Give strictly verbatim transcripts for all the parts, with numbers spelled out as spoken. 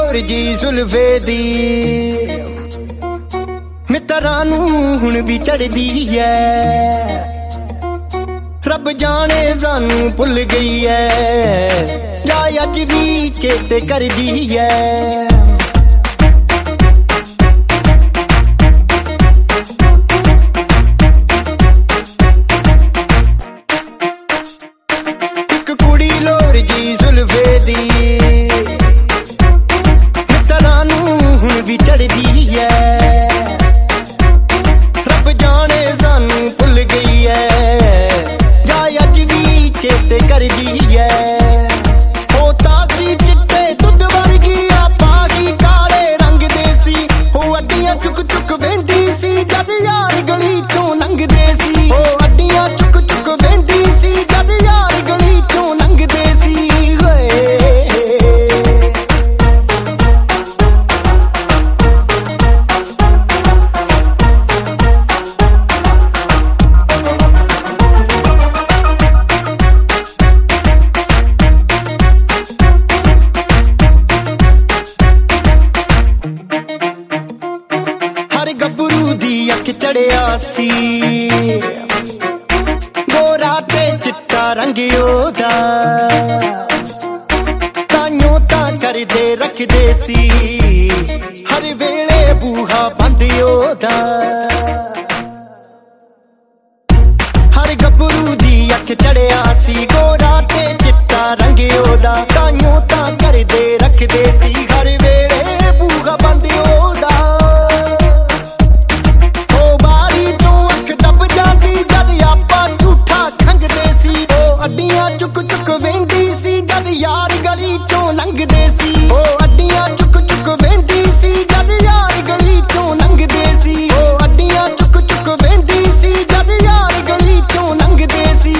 लोर जी जुल्फे दी मित्तरां नूं हुण भी चढ़दी है। रब जाने सानू भुल गई है या अज भी चेते करदी है। एक कुड़ी लोर जी जुल्फे दी मित्तरां नूं हुण भी चढ़दी है। रब जाने सानू भुल गई है चेते करदी है। ओ तासी चिट्टे दुध वर्गी आपा की काले रंग देसी ओ अड्डियां चुक चुक वेंदी सी जद यार गली चों लंघदे सी। ओ अड्डियां चुक चुक वेंदी सी जद यार गली चों लंघदे सी। गबरू दी अख चढ़िया सी गोरा ते चिट्टा रंग ओदा ताइयों तां करदे रखदे सी हर वेले बूहा बंद ओदा। हर गबरू दी अख चढ़िया सी गोरा ते चिट्टा रंग ओदा ताइयों तां करदे रखदे सी हर वेले बूहा बंद ओदा। अड्डियां चुक चुक वेंदी सी जद यार गली चों लंघदे सी। ओ अड्डियां चुक चुक वेंदी सी जद यार गली चों लंघदे सी। ओ अड्डियां चुक चुक वेंदी सी जद यार गली चों लंघदे सी।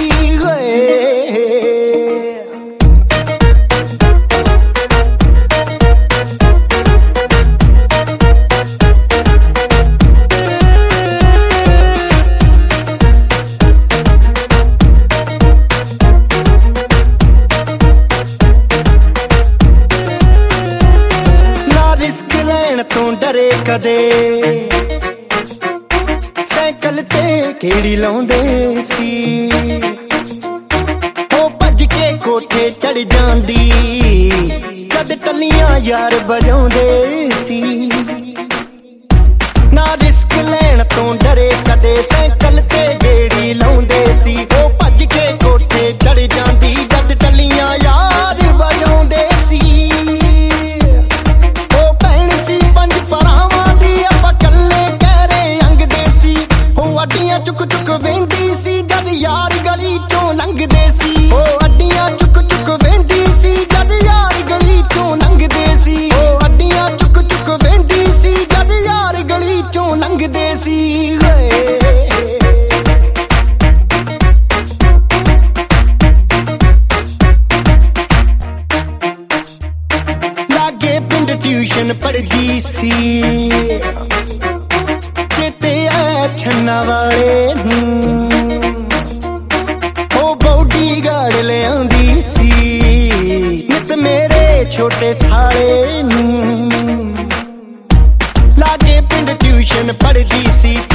तो डरे कदे साइकिल ते केड़ी लाउंदे सी ओ भज के कोठे चढ़ जांदी जद टलियां यार बजाउंदे सी। ना रिस्क लैण तो डरे कदे साइकिल ते केड़ी लाउंदे सी ओ भज के कोठे चढ़ जांदी जद टलियां यार बजाउंदे सी। अड्डियां चुक चुक वेंदी सी जद यार गली चों लंघदे सी। ओ अड्डियां चुक चुक वेंदी सी जद यार गली चों लंघदे सी। ओ अड्डियां चुक चुक वेंदी सी जद यार गली चों लंघदे सी। लागे पिंड ट्यूशन पढ़दी सी चेते छन्ना वाले ओ बॉडी गार्ड ले आंदी सी नित मेरे छोटे साले। लागे पिंड ट्यूशन पढ़दी सी